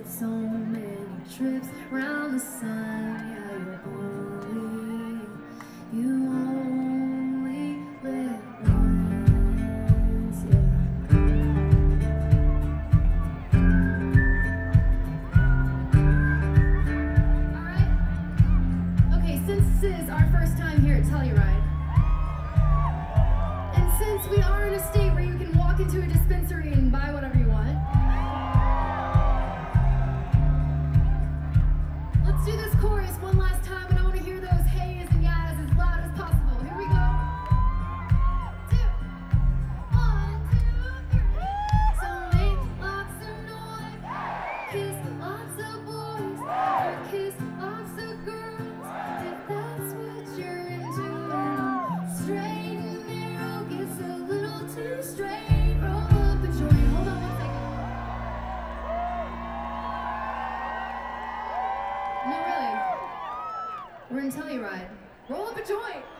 So many trips round the sun. Yeah, you only live once. Yeah. All right. Okay, since this is our first time here at Telluride, and since we are in a state where you can walk into a dispensary and buy whatever you want, let's do this chorus one last time, and I want to hear those heys and yas as loud as possible. Here we go. 1, 2, 3. So make lots of noise, kiss lots of boys, or kiss lots of girls, if that's what you're into. Straight and narrow gets a little too straight. Roll up a joint. Hold on 1 second. No, really. We're in Telluride. Roll up a joint.